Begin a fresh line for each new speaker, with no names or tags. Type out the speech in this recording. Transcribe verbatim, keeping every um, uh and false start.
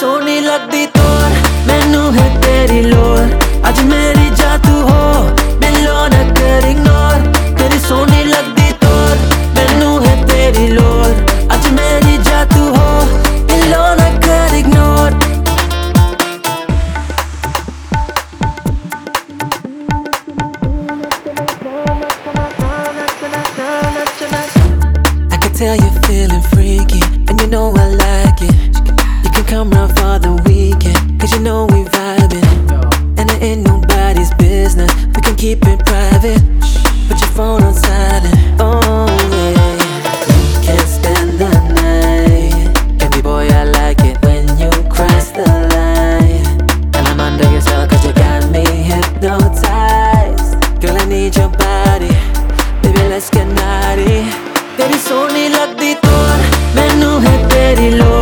सोहनी लगदी तोर मैनू है तेरी लोड़ अज मेरी जा तू हो मिलो न कर इग्नोर तेरी सोहनी लगदी तोर मैनू है तेरी लोड़ अज मेरी जा तू हो मिलो न कर ignore I can tell you're feeling freaky and you know I like it. You can come round for the weekend cause you know we vibing. And it ain't nobody's business, we can keep it private. Put your phone on silent, oh yeah. We can spend the night. Baby boy I like it when you cross the line. And I'm under your spell cause you got me hypnotized. Girl I need your body, baby let's get naughty. तेरी सोहनी लगदी तोर मैनू है तेरी लोड़